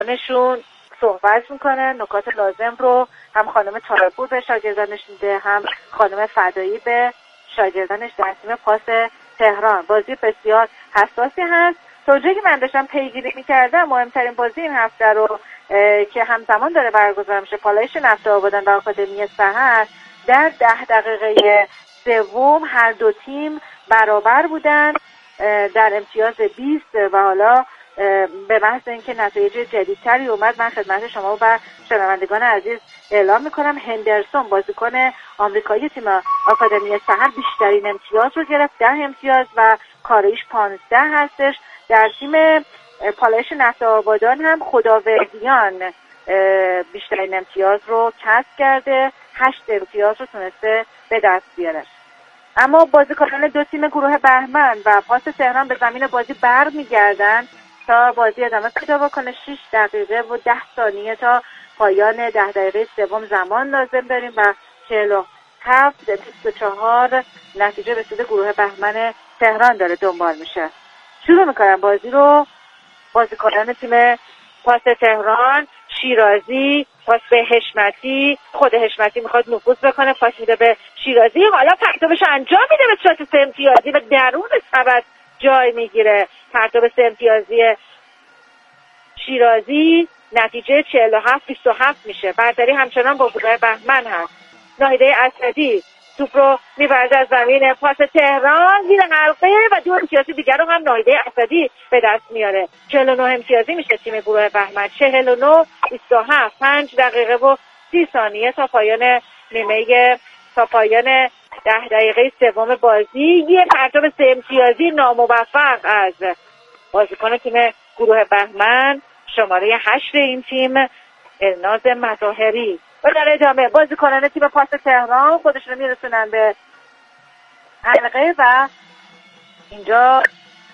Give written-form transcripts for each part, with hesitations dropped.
نشون صحبت میکنه. نکات لازم رو هم خانم طاهرپور به شاگردانش میده، هم خانم فدایی به شاگردانش در تیم پاس تهران. بازی بسیار حساسی هست. تا اونجایی که من داشتم پیگیری میکردم مهمترین بازی این هفته رو که همزمان داره برگزار میشه، پالایش نفت آبادان و آکادمی سحر، در 10 دقیقه سوم هر دو تیم برابر بودن در امتیاز 20 و حالا به محض اینکه نتایج جدیدتری اومد من خدمت شما و شنوندگان عزیز اعلام میکنم هندرسون بازیکن آمریکایی تیم آکادمی سحر بیشترین امتیاز رو گرفت، 10 امتیاز و کارایش 15 هستش. در تیم پالایش نفت آبادان هم خداوردیان بیشترین امتیاز رو کسب کرده، 8 امتیاز رو تونسته به دست بیاره. اما بازیکنان دو تیم گروه بهمن و پاس تهران به زمین بازی برمیگردن تا بازی ادامه پیدا بکنه. 6 دقیقه و 10 ثانیه تا پایان 10 دقیقه سوم زمان لازم داریم و 47-24 نتیجه به سود گروه بهمن تهران داره دنبال میشه. شروع میکنم بازی رو. بازیکنان تیم پاس تهران، شیرازی پاس به حشمتی، خود حشمتی میخواد نفوذ بکنه، پاس میده به شیرازی، حالا پرتابش انجام میده به شات 3 امتیازی و درون سبد جای میگیره. پرتاب 3 امتیازی شیرازی، نتیجه 47-27 میشه. برتری همچنان با گروه بهمن هست. ناهیده اسدی توپ رو میبرده از زمین پاس تهران زیر حلقه و 2 امتیازی دیگر رو هم ناهیده اسدی به دست میاره. 49 امتیازی میشه تیم گروه بهمن. 49-27، 5 دقیقه و 30 ثانیه تا پایان تا پایان 10 دقیقه سوم بازی. یه پرتاب 3 امتیازی ناموفق از بازیکن تیم گروه بهمن، شماره 8 این تیم، الناز مظاهری. و در ادامه بازیکنان تیم پاس تهران خودشون میرسونن به حلقه و اینجا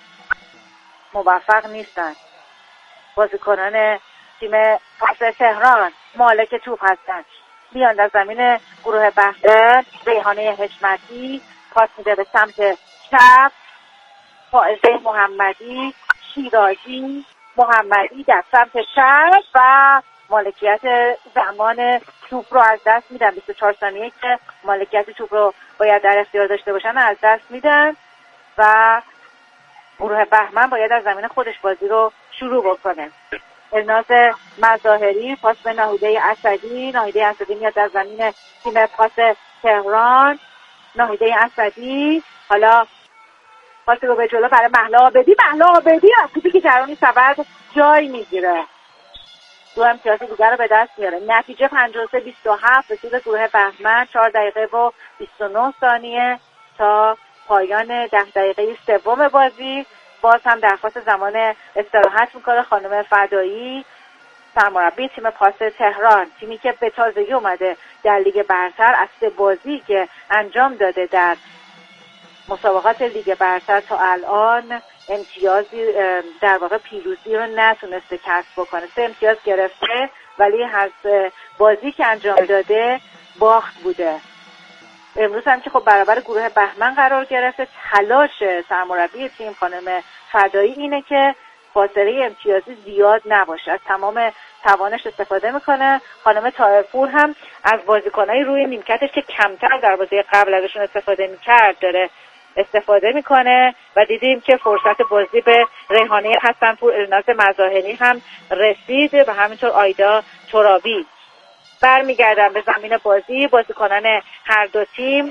موفق نیستن. بازیکنان تیم پاس تهران مالک توپ هستن، میان در زمین گروه بهمن. ریحانه حشمتی پاس میده به سمت چپ، فائزه محمدی، شیرازی، محمدی در سمت چپ و مالکیت زمان توپ رو از دست میدن. 24 ثانیه که مالکیت توپ رو باید در اختیار داشته باشن از دست میدن و گروه بهمن باید از زمین خودش بازی رو شروع بکنه. الناز مظاهری پاس به ناهیده اسدی. ناهیده اسدی میاد در زمین تیم پاس تهران. ناهیده اسدی حالا پاس رو به جلو برای مهلا عابدی. مهلا عابدی از توپی که درونی سبد جای میگیره، 2 امتیاز دیگر رو به دست میاره. نتیجه 53-27 به سود گروه بهمن. 4 دقیقه و 29 ثانیه تا پایان 10 دقیقه سوم بازی. باز هم درخواست زمان استراحت میکنه خانم فدایی، سرمربی تیم پاس تهران، تیمی که به تازگی اومده در لیگ برتر. از 3 بازی که انجام داده در مسابقات لیگ برتر تا الان امتیازی در واقع پیروزی رو نتونسته کسب بکنه. 3 امتیاز گرفته ولی از بازی که انجام داده باخت بوده. امروز هم که خب برابر گروه بهمن قرار گرفته. تلاش سرمربی تیم خانم فدایی اینه که فاصله امتیازی زیاد نباشه، از تمام توانش استفاده میکنه. خانم طاهرپور هم از بازیکنای روی نیمکتش که کمتر در بازی قبل ازشون استفاده میکرد داره استفاده میکنه و دیدیم که فرصت بازی به ریحانه حسن‌پور، الناز مظاهری هم رسید و همینطور آیدا ترابی. برمیگردن به زمین بازی بازیکنان هر دو تیم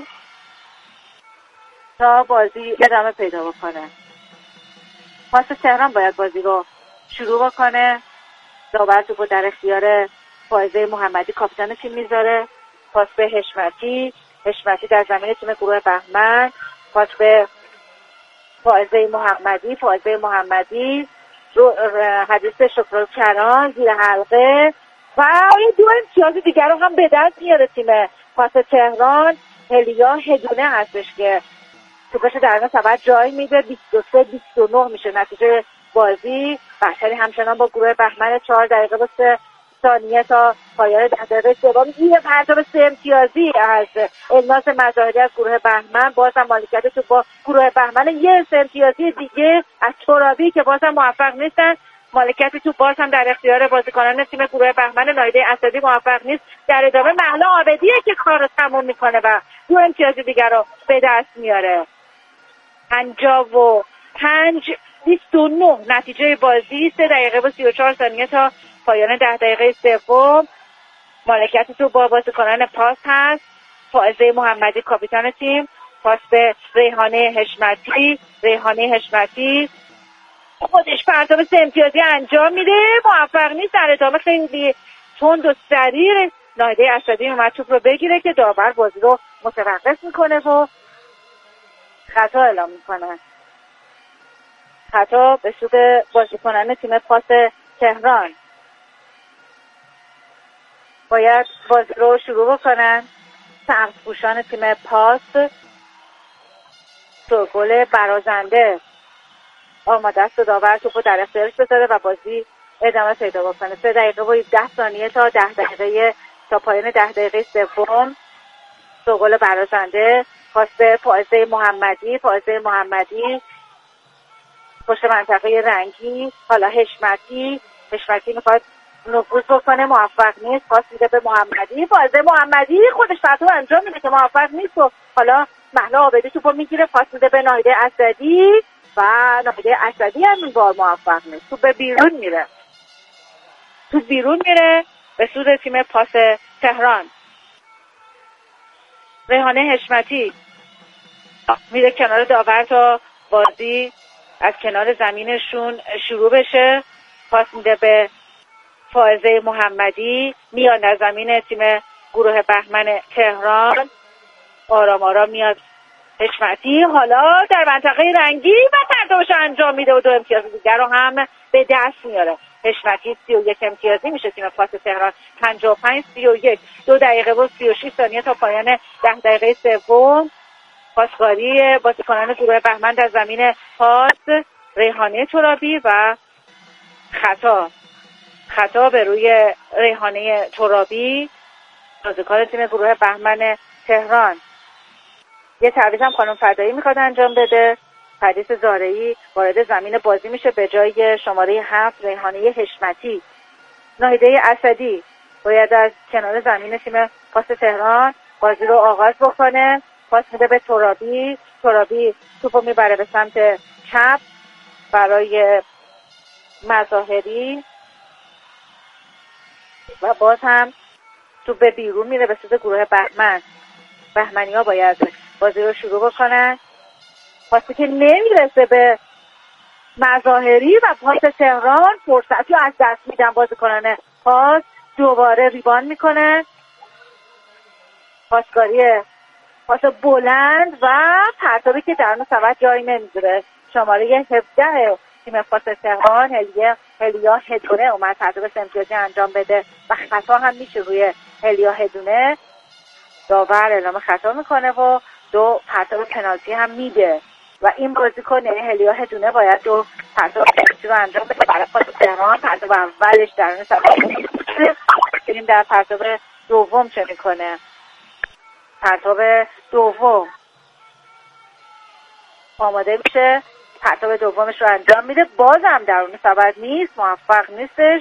تا بازی ادامه پیدا بکنه. پاس تهران باید بازی رو شروع بکنه. داور توپو در اختیار فائزه محمدی کاپیتان تیم میذاره. پاس به حشمتی در زمین تیم گروه بهمن. پاس به فائزه محمدی رو حدیث شکرالکران زیر حلقه و 2 امتیاز دیگر رو هم به دست میاره تیم پاس تهران. هلیا هدونه هستش که توپش در سبد جای میده. 23-29 میشه نتیجه بازی. برتری همچنان با گروه بهمن. 4 دقیقه و 3 ثانیه تا پایان 10 دقیقه سوم. یه پرتاب 3 امتیازی از الناز مظاهری از گروه بهمن. بازم مالکیت تو با گروه بهمن. 1 امتیازی دیگه از ترابی که بازم موفق نیستن مالکیت توپ باز هم در اختیار بازیکنان تیم گروه بهمن. ناهیده اسدی موفق نیست. در ادامه مهلا عابدیه که کار رو تموم میکنه و 2 امتیاز دیگر رو به دست میاره. 55-29 نتیجه بازی. 3 دقیقه و 34 ثانیه تا پایان 10 دقیقه سوم. مالکیت توپ با بازیکنان پاس هست. فائزه محمدی کاپیتان تیم، پاس به ریحانه حشمتی خودش پرتاب 3 امتیازی انجام میده، موفق نیست. در ادامه خیلی تند و سریع ناهیده اسدی اومد توپ رو بگیره که داور بازی رو متوقف میکنه و خطا اعلام میکنه. خطا به سود بازیکنان تیم پاس تهران. باید بازی رو شروع بکنن. سبزپوشان تیم پاس گل برازنده آماده است و داور توپ رو در اختیارش بذاره و بازی ادامه پیدا بکنه. 3 دقیقه و 10 ثانیه تا 10 دقیقه تا پایان 10 دقیقه سوم. گل برازنده پاس به فائزه محمدی پشت منطقه رنگی. حالا حشمتی میخواد نفوذ بکنه، موفق نیست. پاس میده به محمدی. فائزه محمدی خودش پرتاب انجام میده که موفق نیست و حالا مهلا عابدی توپو میگیره، پاس میده به ناهیده اسدی و ناهیده اسدی هم این بار موفق نیست. توپ بیرون میره به سود تیم پاس تهران. ریحانه حشمتی میره کنار داور تا بازی از کنار زمینشون شروع بشه. پاس میده به فائزه محمدی، میاد در زمین تیم گروه بهمن تهران. آرام میاد حشمتی، حالا در منطقه رنگی و پرتابش انجام میده و 2 امتیاز دیگر رو هم به دست میاره. حشمتی 31 امتیازی میشه تیم پاس تهران. 55-31 2 دقیقه و 36 ثانیه تا پایان 10 دقیقه سوم. پاسکاری بازیکنان گروه بهمن در زمین پاس ریحانه ترابی و خطا به روی ریحانه ترابی بازیکن تیم گروه بهمن تهران. یه تعویض هم خانم فدایی میخواد انجام بده. پریس زارعی وارد زمین بازی میشه به جای شماره 7 ریحانه حشمتی. ناهیده اسدی باید از کنار زمین تیم پاس تهران بازی رو آغاز بکنه. پاس میده به ترابی توپو میبره به سمت چپ برای مظاهری و باز هم توپ به بیرون میره به سمت گروه بهمن. بهمنی‌ها باید بازی رو شروع بکنن. پاسی که نمیرسه به مظاهری و پاس تهران فرصتی از دست میدن بازیکنان پاس. دوباره ریبان میکنه. پاس بلند و پرتابی که درون سبد جایی نمیذاره. شماره 17 تیم پاس تهران هلیا هدونه اومد پرتاب 3 امتیازی انجام بده و خطا هم میشه روی هلیا هدونه. داور اعلام خطا میکنه و 2 پرتاب پنالتی هم میده و این بازیکن هلیا هدونه باید 2 پرتاب پنالتی رو انجام بده برای پاس تهران. پرتاب اولش درون سبد بریم در پرتاب دوم چه میکنه. پرتاب دوم آماده میشه، پرتاب دومش رو انجام میده، بازم درون سبد نیست، موفق نیستش.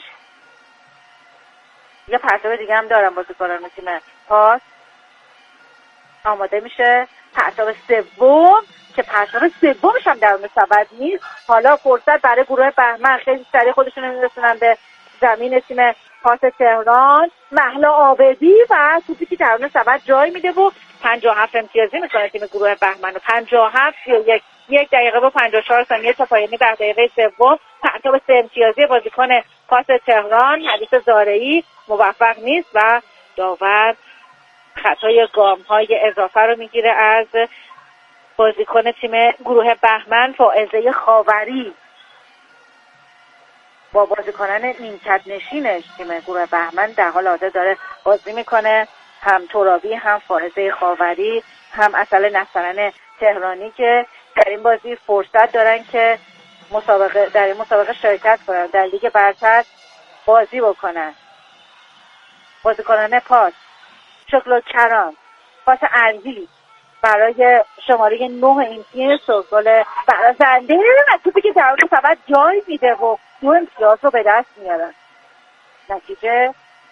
یه پرتاب دیگه هم دارم بازیکنان تیم پاس. آماده میشه پرتاب سوم که پرتاب سومش هم درون سبد نیست. حالا فرصت برای گروه بهمن، خیلی سریع خودشون رو میرسونن به زمین تیم پاس تهران. مهلا عابدی و توپی که درون سبد جای میده و 57 امتیازی میکنه تیم گروه بهمن. 57-31 1 دقیقه و 54 ثانیه تا پایان 10 دقیقه سوم. پرتاب 3 امتیازی بازیکن پاس تهران حدیث زارعی موفق نیست و داور خطای گام‌های اضافه رو میگیره از بازیکن تیم گروه بهمن فائزه خاوری. با بازیکنان نیمکت نشینش تیم گروه بهمن در حال حاضر داره بازی میکنه، هم ترابی هم فائزه خاوری هم اصل نصرن تهرانی که در این بازی فرصت دارن که در این مسابقه شرکت کنن، در لیگ برتر بازی بکنن. بازیکنان پاس شکل و کران، پاس عرضی برای شماره 9 این تیم سوگل برازنده و توپی که در اون سبد جای میده و 2 امتیاز رو به دست میارن. نتیجه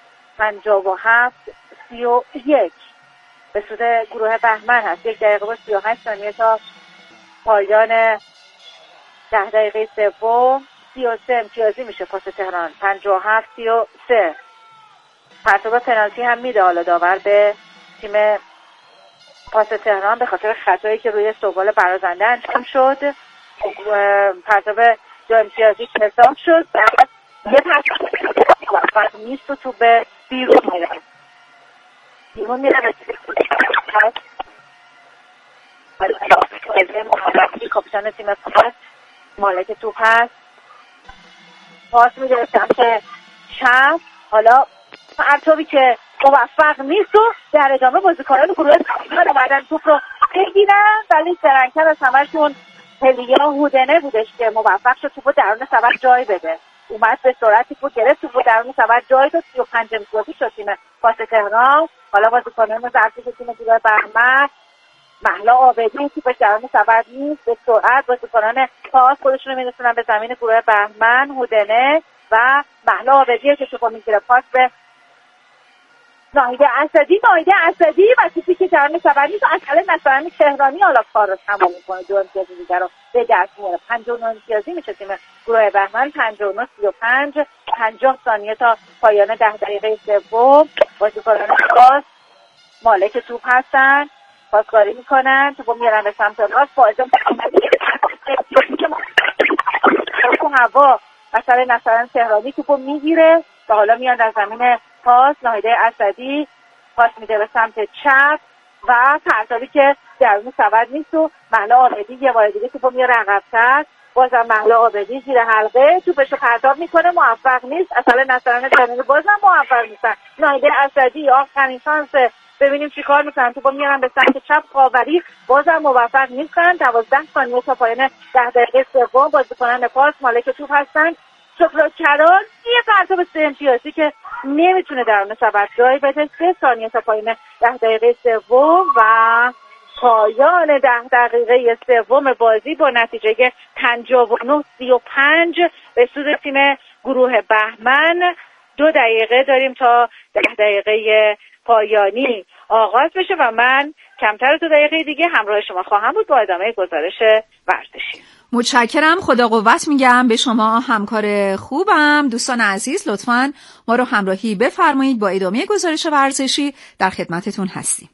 57-31 به سود گروه بهمن هست. 1 دقیقه و 38 ثانیه تا پایان 10 دقیقه سوم. 33 امتیازی میشه پاس تهران. 57-33. پرتاب پنالتی هم میده حالا داور به تیم پاس تهران به خاطر خطایی که روی سوگل برازنده انجام شد. پرتاب 2 امتیازی حساب شد. یه پرتاب نیست و تو به بیرون میره. بیرون میره محمدی کاپیتان تیم پاس مالک توپ هست. پاس میده به سمت چپ. حالا پرتابی که موفق نیست و در ادامه بازیکنان گروه بهمن اومدن توپ رو بگیرن ولی سرنگتر از همه‌شون هلیا هودنه بودش که موفق شد توپ رو درون سبد جای بده. اومد به سرعت توپ گرفت، توپ رو درون سبد جای داد. 35 امتیازی شد تیم پاس تهران. حالا بازیکنان ظرفی تیم گروه بهمن مهلا عابدی توپش درون سبد نیست، به سرعت بازیکنان پاس خودشون رو میرسونن به زمین گروه بهمن. هودنه و مهلا عابدی که توپ میگیره. پاس به ناهیده اسدی و توپی که درون سبد نیست. اصلا نصرانی تهرانی حالا کار رو تمام میکنه. 2 امتیاز دیگر رو به دست میاره. 59 امتیازی میشه تیم گروه بهمن. 59-35. 50 ثانیه تا پایان 10 دقیقه سوم. بازیکنان پاس مالک توپ هستن، پاسکاری میکنن، توپو میارن به سمت راست. فائزه هوا اثر نصران تهرانی توپو میگیره و حالا میان در زمین پاس. ناهیده اسدی پاس میده به سمت چپ و پرتابی که درون سبد نیست و مهلا عابدی یه بار دیگه توپو میاره عقب‌تر. بازم مهلا عابدی زیر حلقه توپشو پرتاب میکنه، موفق نیست. اصلا نصران تهرانی بازم موفق نیستن. ناهیده اسدی آخرین شانس، ببینیم چی کار میکنن. توپو میارن به سمت چپ. خاوری بازم موفق نیستن. 12 ثانیه تا پایان 10 دقیقه سوم. بازیکنان پاس مالک توپ هستن. شکران یه پرتاب 3 امتیازی که نمیتونه درون سبد جای بده. 3 ثانیه تا پایان 10 دقیقه سوم و پایان 10 دقیقه سوم بازی با نتیجه 59-35 به سود تیم گروه بهمن. 2 دقیقه داریم تا 10 دقیقه پایانی آغاز بشه و من کمتر از 2 دقیقه دیگه همراه شما خواهم بود با ادامه گزارش ورزشی. متشکرم. خدا قوت میگم به شما همکار خوبم. دوستان عزیز لطفاً ما رو همراهی بفرمایید، با ادامه گزارش ورزشی در خدمتتون هستیم.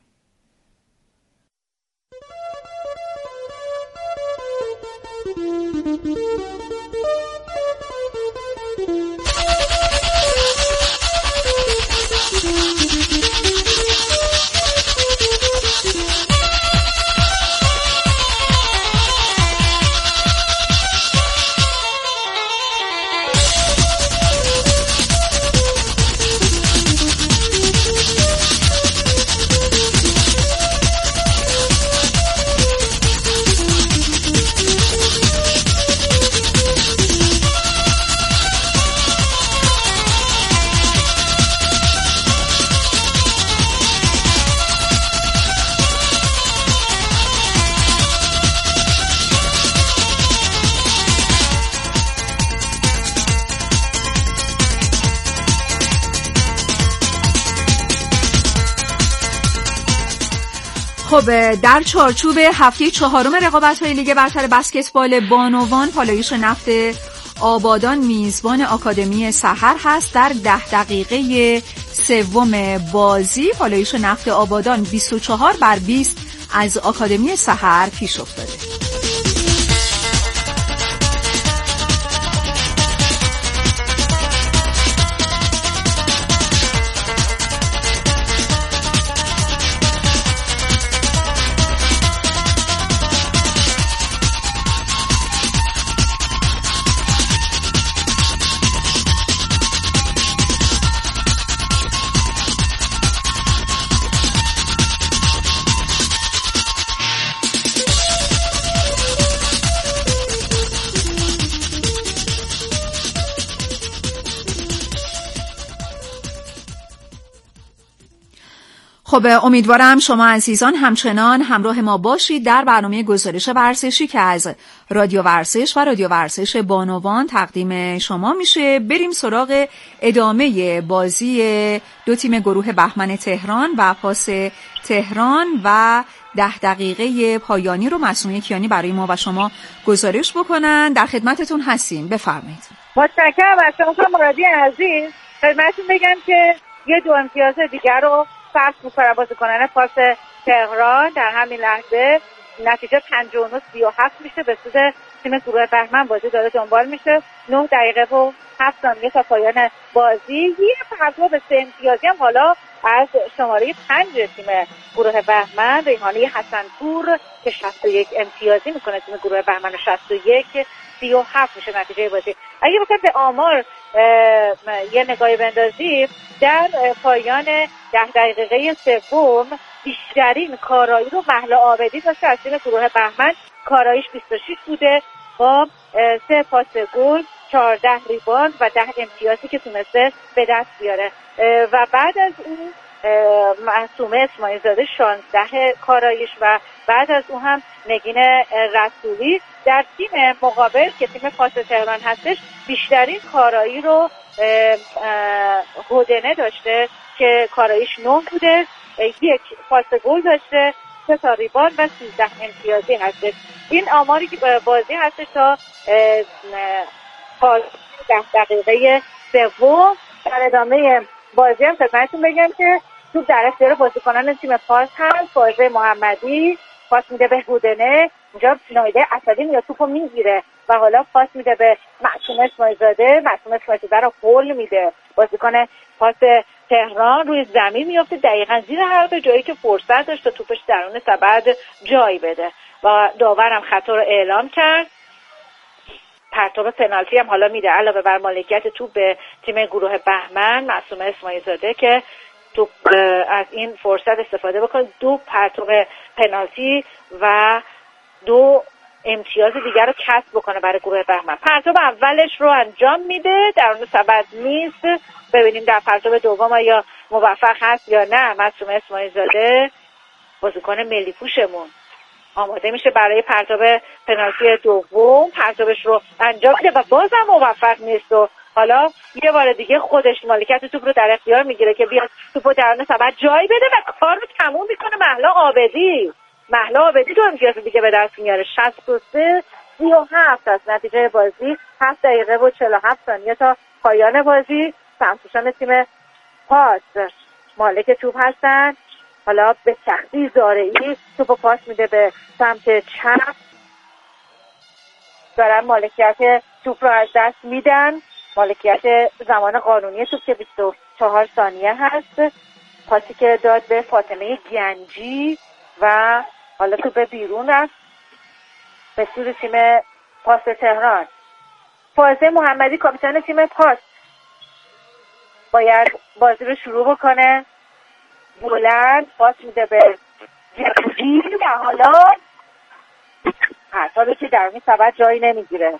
خب در چارچوب هفته 4 رقابت‌های لیگ برتر بسکتبال بانوان، پالایش نفت آبادان میزبان آکادمی سحر هست. در 10 دقیقه سوم بازی پالایش نفت آبادان 24-20 از آکادمی سحر پیش افتاده. خب امیدوارم شما عزیزان همچنان همراه ما باشید در برنامه گزارش ورزشی که از رادیو ورزش و رادیو ورزش بانوان تقدیم شما میشه. بریم سراغ ادامه بازی دو تیم گروه بهمن تهران و پاس تهران و 10 دقیقه پایانی رو مسئول کیانی برای ما و شما گزارش بکنن. در خدمتتون هستیم، بفرمایید. متشکرم از شما مرادی عزیز. خدمتتون بگم که یه 2 امتیاز دیگر رو فرض می‌کنن بازیکنان پاس تهران. در همین لحظه نتیجه 59-37 میشه به سود تیم گروه بهمن. بازی داره دنبال میشه. 9 دقیقه و 7 ثانیه تا پایان بازی. یه پرتاب 3 امتیازی هم حالا از شماره 5 تیم گروه بهمن ریحانه حسن‌پور که 61 امتیازی میکنه تیم گروه بهمن. 61-37 میشه نتیجه بازی. اگه بخوایم به آمار یه نگاهی بندازیم، در پایان 10 دقیقه سوم بیشترین کارایی رو مهلا عابدی داشته از تیم گروه بهمن. کاراییش 26 بوده با 3 پاس گل، 14 ریباند و 10 امتیازی که تونسته به دست بیاره. و بعد از اون معصومه اسماعیل زاده 16 کاراییش و بعد از اون هم نگین رسولی. در تیم مقابل که تیم پاس تهران هستش بیشترین کارایی رو هودنه داشته که کاراییش 9 بوده، 1 پاس گل داشته، 3 تا ریباند و 13 امتیازی هستش. این آماری که بازی هستش تا 10 دقیقه سوم. در ادامه بازی هم خدمتتون بگم که توپ در اختیار بازیکنان تیم پاس هست. فائزه محمدی پاس میده به هودنه، اونجا نایده اسدی میاد توپو میگیره و حالا پاس میده به معصومه اسماعیل زاده. معصومه اسماعیل زاده رو هول میده. بازیکن پاس تهران روی زمین میفته دقیقاً زیر حلقه، جایی که فرصت داشت تا توپش درون سبد جای بده و داورم خطا رو اعلام کرد. پرتاب پنالتی هم حالا میده علاوه بر مالکیت توپ به تیم گروه بهمن. معصومه اسماعیل زاده که توپ از این فرصت استفاده بکنه، 2 پرتاب پنالتی و 2 امتیاز دیگر رو کسب بکنه برای گروه بهمن. پرتاب اولش رو انجام میده، درون سبد نیست. ببینیم در پرتاب دوم یا موفق هست یا نه. معصومه اسماعیل زاده بازیکن ملی پوشمون آماده میشه برای پرتاب پنالتی دوم. پرتابش رو انجام میده و بازم موفق نیست و حالا یه بار دیگه خودش مالکیت توپ رو در اختیار میگیره که بیاد توپو درون سبد جای بده و کار رو تموم میکنه مهلا عابدی. مهلا عابدی 2 امتیاز دیگه به دست میاره. 63-37 از نتیجه بازی. 7 دقیقه و 47 ثانیه تا پایان بازی. سمسوشان تیم پاس مالک توپ هستن. حالا به سختی زارعی توپو پاس میده به سمت چپ. دارن مالکیت توپ رو از دست میدن. مالکیت زمان قانونی توپ که 24 ثانیه هست. پاسی که داد به فاطمه گنجی و حالا توپ بیرون رفت به سود تیم پاس تهران. فائزه محمدی کاپیتان تیم پاس باید بازی رو شروع بکنه. بلند پاس میده به گنجی و حالا پرتابی که درونی سبد جایی نمیگیره.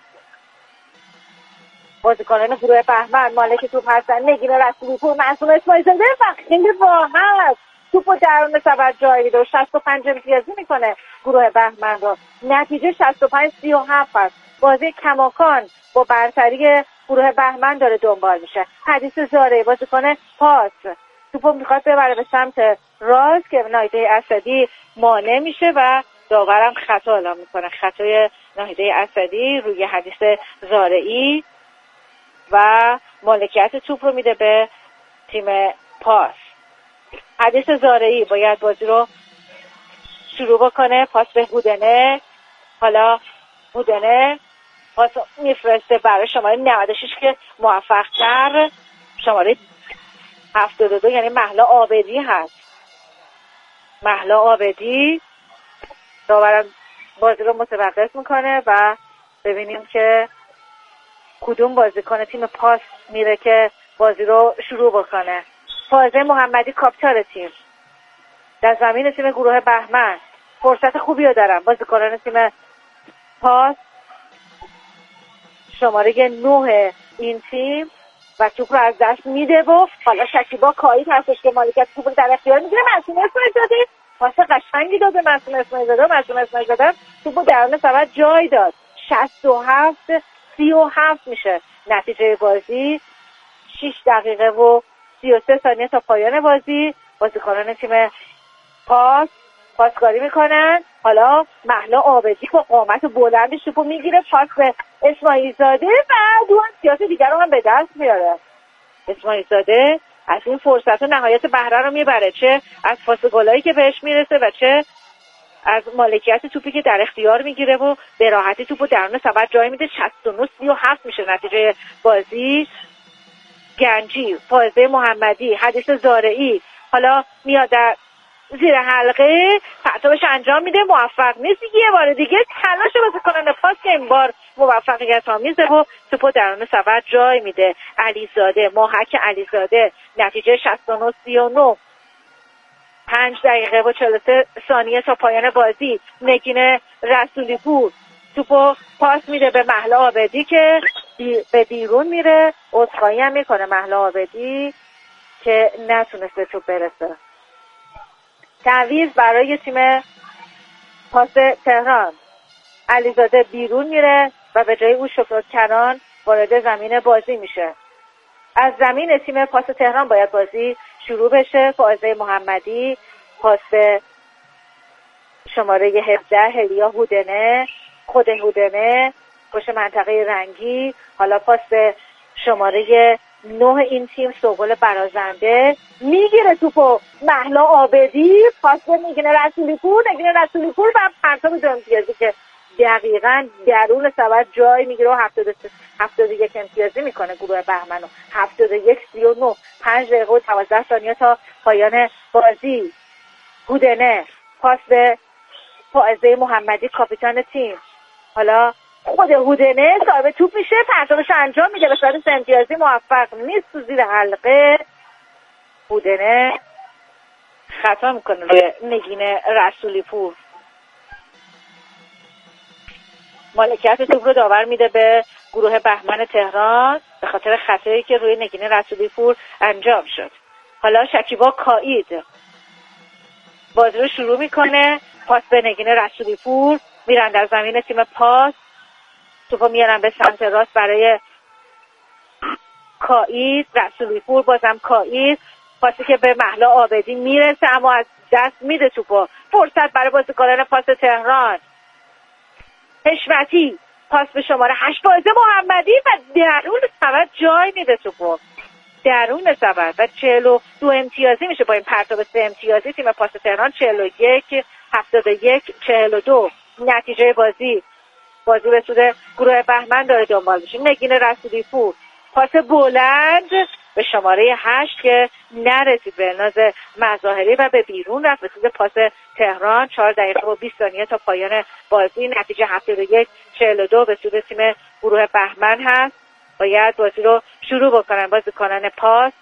بازیکنان گروه بهمن مالک توپ هستن. نگین رسولی پور، معصومه اسماعیل زاده و خیلی راحت توپو درون سبد جایی میده. 65 امتیازی میکنه گروه بهمن رو. نتیجه 65-37 است. بازی کماکان با برتری گروه بهمن داره دنبال میشه. حدیث زاره بازیکن پاس توپو میخواد ببره به سمت راست که نایده اسدی مانع میشه و داورم خطا اعلام میکنه. خطای نایده اسدی روی حدیث زارعی و مالکیت توپ رو میده به تیم پاس. حدیث زارعی باید بازی رو شروع بکنه. پاس به هودنه. حالا هودنه پاس میفرسته برای شماره 96 که موفق تر شماره 72 یعنی مهلا عابدی هست. مهلا عابدی داورم بازی رو متوقف میکنه و ببینیم که کدوم بازیکن تیم پاس میره که بازی رو شروع بکنه. فائزه محمدی کاپیتان تیم در زمین تیم گروه بهمن. فرصت خوبی رو دارن بازیکنان تیم پاس. شماره 9 این تیم و توپ رو از دست میده و حالا شکیبا کایی هستش که مالکیت توپ رو در اختیار میگیره. معصوم اسماعیل‌زاده پاس قشنگی داد به معصوم اسماعیل‌زاده. معصوم اسماعیل‌زاده توپ رو درون سبد جای داد. 67-37 میشه نتیجه بازی. 6 دقیقه و 33 ثانیه تا پایان بازی. بازیکنان تیم پاسکاری میکنن. حالا مهلا عابدی با قامت بلندش توپو میگیره، پاس به اسماعیل‌زاده و دو امتیاز دیگر رو هم به دست میاره. اسماعیل‌زاده از این فرصت و نهایت بهره رو میبره، چه از پاس گلایی که بهش میرسه و چه از مالکیت توپی که در اختیار میگیره و به راحتی توپو درون سبد جای میده. 69-37 میشه نتیجه بازی. گنجی، فائزه محمدی، حدیث زارعی حالا میاد در زیر حلقه، پرتابش انجام میده، موفق نیست. یه بار دیگه تلاش بازیکنان پاس که این بار موفقیت آمیزه و توپو درون سبد جای میده. علیزاده، ماهک علیزاده. نتیجه 69-39. 5 دقیقه و 43 ثانیه تا پایان بازی. نگین رسولی پور توپو پاس میده به مهلا عابدی که به بیرون میره. عذرخواهی هم میکنه مهلا عابدی که نتونسته توپ برسه. تعویض برای تیم پاس تهران. علیزاده بیرون میره و به جای او شکرت کنان وارد زمین بازی میشه. از زمین تیم پاس تهران باید بازی شروع بشه. فائزه محمدی پاس به شماره 17 هلیا هودنه. خود هودنه پشت منطقه رنگی. حالا پاس به شماره 9 این تیم سوگل برازنده. میگیره توپو مهلا عابدی. پاس به نگین رسولی پور. نگین رسولی پور و پرتاب دو امتیازی که دقیقاً درون سبد جای میگیره و 71 امتیازی میکنه گروه بهمنو. 71-39. 5 دقیقه و 12 ثانیه تا پایان بازی. هودنه پاس به فائزه محمدی کاپیتان تیم. حالا خود هودنه صاحب توپ میشه، پرتابش انجام میده به صورت 3 امتیازی. موفق نیست تو زیر حلقه. هودنه خطا میکنه روی نگین رسولی پور. مالکیت توپ رو داور میده به گروه بهمن تهران به خاطر خطایی که روی نگین رسولی پور انجام شد. حالا شکیبا کائید بازی رو شروع میکنه. پاس به نگین رسولی پور. میرن در زمین تیم پاس. توپو میارن به سمت راست برای کائید. رسولی پور بازم کائید. پاسی که به مهلا عابدی میرسه اما از دست میده توپو. فرصت برای بازیکنان پاس تهران. حشمتی پاس به شماره 8 فائزه محمدی و درون سبد جای میده توپو درون سبد و 42 امتیازی میشه با این پرتاب 3 امتیازی تیم پاس تهران. 41-71-42 نتیجه بازی. بازی به سود گروه بهمن داره دنبال میشه. نگین رسولی پور پاس بلند به شماره 8 که نرسید به ناز مظاهری و به بیرون رفت به سود پاس تهران. 4 دقیقه و 20 ثانیه تا پایان بازی. نتیجه 71-42 به سود تیم گروه بهمن هست. باید بازی رو شروع بکنن بازیکنان پاس.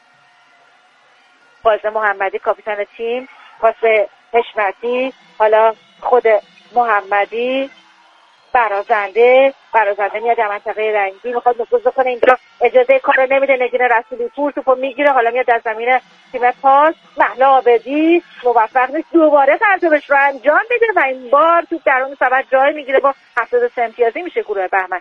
فائزه محمدی کاپیتان تیم. پاس به حشمتی. حالا خود محمدی. برازنده میاد در منطقه رنگی میخواد نفوذ کنه. اینجا اجازه کار نمیده. نگین رسولی پور توپو میگیره. حالا میاد در زمین تیم پاس. مهلا عابدی موفق نیست. دوباره پرتابش رو انجام میده و این بار توپ درون سبد جای میگیره. با 73 امتیازی میشه گروه بهمن.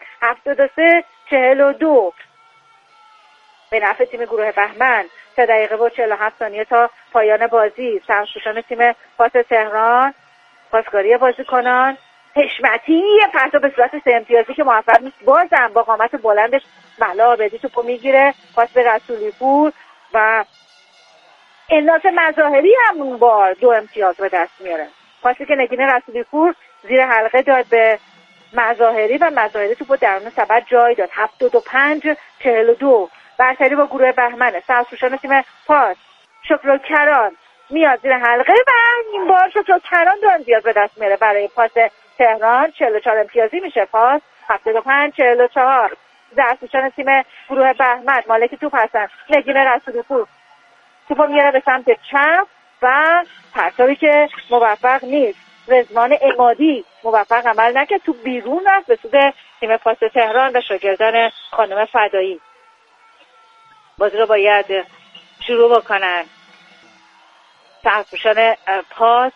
73-42 به نفع تیم گروه بهمن. 3 دقیقه و 47 ثانیه تا پایان بازی. سرخوشان تیم پاس تهران پاسکاری بازیکنان. حشمتی پرتو به صورت 3 امتیازی که موفق نیست. بازم با قامت بلندش مهلا عابدی توپو میگیره. پاس به رسولی پور و الناس مظاهری همون بار 2 امتیاز به دست میاره. پاسی که نگین رسولی پور زیر حلقه داد به مظاهری و مظاهری توپو درون سبد جای داد. 75-42 برتری با گروه بهمنه. سرخوشان تیم پاس شکرالکران میاد زیر حلقه و این بار شکرالکران 2 امتیاز به دست میاره برای پاس تهران. 44 امتیازی میشه پاس. 75-44 سرخوشان تیم گروه بهمن مالک توپ هستن. نگین رسولی پور توپو میاره به سمت چپ و پرتابی که موفق نیست. رضوان عمادی موفق عمل نکرد. توپ بیرون رفت به سود تیم پاس تهران و شاگردان خانم فدایی. بازی رو باید شروع بکنن. سرپوشان پاس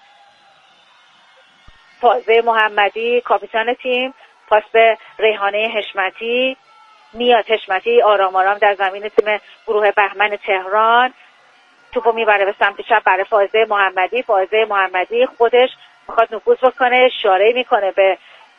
فائزه محمدی کاپیتان تیم، پاس به ریحانه حشمتی. میاد حشمتی آرام آرام در زمین تیم گروه بهمن تهران، توپو میبره به سمت چپ برای فائزه محمدی. فائزه محمدی خودش میخواد نفوذ بکنه، اشاره میکنه به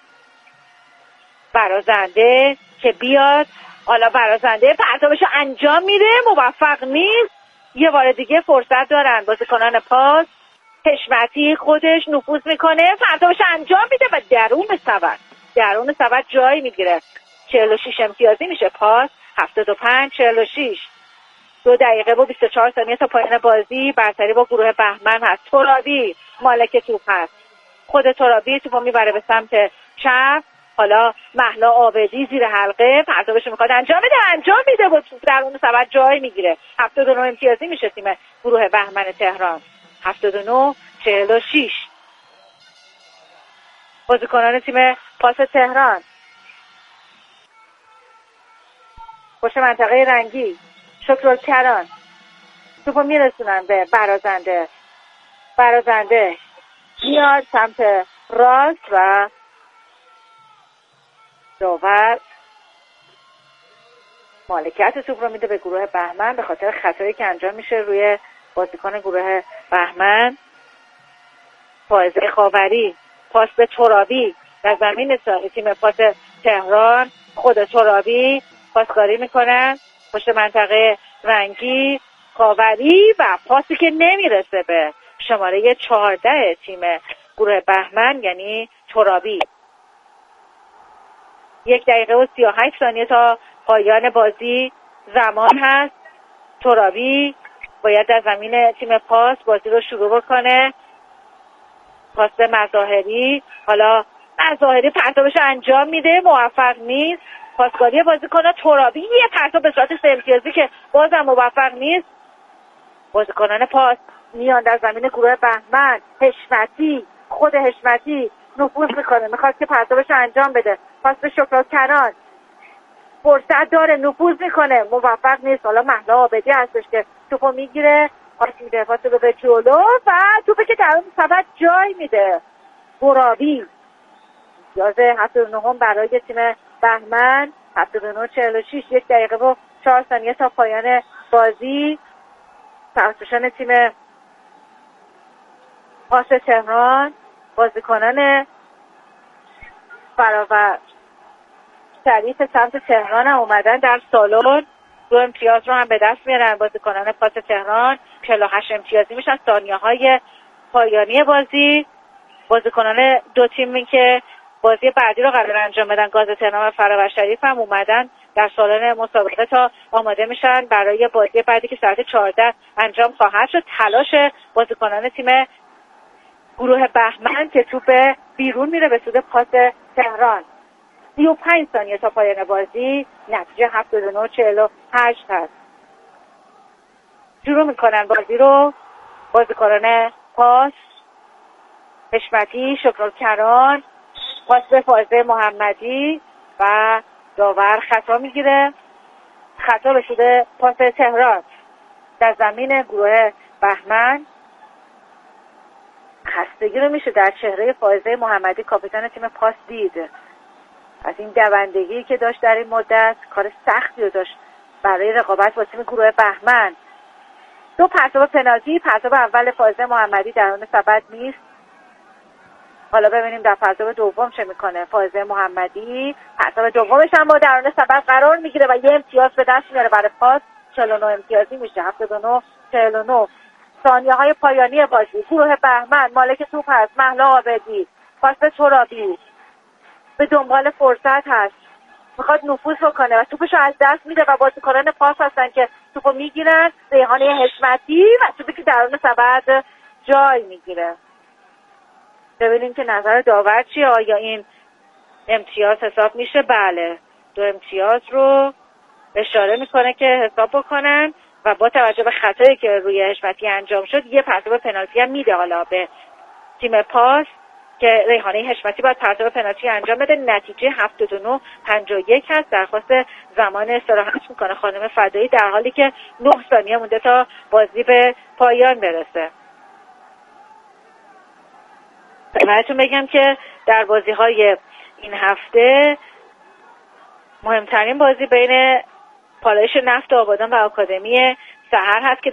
برازنده که بیاد. حالا برازنده پرتابش انجام میده، موفق نیست. یه بار دیگه فرصت دارن بازیکنان پاس. حشمتی خودش نفوذ میکنه، پرتابش انجام میده و درون سبد جای میگیره. 46 امتیازی میشه پاس. 75-46. 2 دقیقه و 24 ثانیه تا پایان بازی. برتری با گروه بهمن هست. ترابی مالک توپ هست. خود ترابی توپو میبره به سمت چپ. حالا مهلا عابدی زیر حلقه پرتابش میخواد انجام میده و درون سبد جای میگیره. 79 امتیازی میشه تیم گروه بهمن تهران. 79-46. بازیکنان تیم پاس تهران پشت منطقه رنگی، شکرالکران توپو میرسونن به برازنده میاد سمت راست و داور مالکیت توپ رو میده به گروه بهمن به خاطر خطایی که انجام میشه روی بازیکن گروه بهمن. فائزه خاوری پاس به ترابی در زمین تیم پاس تهران. خود ترابی پاسکاری میکنن پشت منطقه رنگی. خاوری و پاسی که نمیرسه به شماره 14 تیم گروه بهمن یعنی ترابی. 1 دقیقه و 38 ثانیه تا پایان بازی زمان هست. ترابی باید در زمین تیم پاس بازی رو شروع بکنه. پاس به مظاهری. حالا مظاهری پرتابش انجام میده، موفق نیست. پاسکاری بازیکن ترابی، یه پرتاب به صورت 3 امتیازی که بازم موفق نیست. بازیکنان پاس میان در زمین گروه بهمن. خود حشمتی نفوذ میکنه، میخواد که پرتابش انجام بده. پاس به شکرالکران، فرصت داره، نفوذ میکنه، موفق نیست. حالا مهلا عابدی هستش که توپو میگیره، پاس میده پاس رو به جلو و توپی که در اون سبد جای میده. برابی امتیاز 79 برای تیم بهمن. 79-46. 1 دقیقه و 4 ثانیه تا پایان بازی. سرپوشان تیم پاس تهران بازیکنان برابر شریف سمت تهران هم اومدن در سالن. 2 امتیاز رو هم به دست میارن بازیکنان پاس تهران. 48 امتیازی میشن. ثانیه‌های پایانی بازی. بازیکنان دو تیمی که بازی بعدی رو قرار انجام بدن، گاز تهران و فرابر شریف هم اومدن در سالن مسابقه تا آماده میشن برای بازی بعدی که ساعت 14 انجام خواهد شد. تلاش بازیکنان تیم گروه بهمن که توپ بیرون میره به سود پاس تهران. 35 ثانیه تا پایان بازی. نتیجه 79-48 هست. شروع میکنن بازی رو بازیکنان پاس. حشمتی، شکرالکران، پاس به فائزه محمدی و داور خطا میگیره. خطا به سود پاس تهران در زمین گروه بهمن. خستگی رو میشه در چهره فائزه محمدی کاپیتان تیم پاس دید. از این دوندگی که داشت در این مدت، کار سختی رو داشت برای رقابت با تیم گروه بهمن. 2 پرتاب پنالتی. پرتاب اول فائزه محمدی درون سبد نیست. حالا ببینیم در پرتاب دوم چه میکنه فائزه محمدی. پرتاب دومش هم با درون سبد قرار میگیره و 1 امتیاز به دست میاره برای پاس. 49 امتیازی میشه. 79-49. ثانیه‌های پایانی بازی. گروه بهمن مالک توپ هست. مهلا عابدی پاس به ترابی، به دنبال فرصت هست، میخواد نفوذ بکنه و توپشو از دست میده و بازیکنان پاس هستن که توپو میگیرن. ریحانه حشمتی و توپی که درون سبد جای میگیره. ببینیم که نظر داور چیه. آیا این امتیاز حساب میشه؟ بله، 2 امتیاز رو اشاره میکنه که حساب بکنن و با توجه به خطایی که روی حشمتی انجام شد 1 پرتاب پنالتی هم میده حالا به تیم پاس. که ریحانه حشمتی باید پرتاب پنالتی انجام بده. نتیجه 79-51 هست. درخواست زمان استراحت میکنه خانم فدایی در حالی که 9 ثانیه مونده تا بازی به پایان برسه. خدمتتون بگم که در بازی‌های این هفته مهمترین بازی بین پالایش نفت آبادان و آکادمی سحر هست که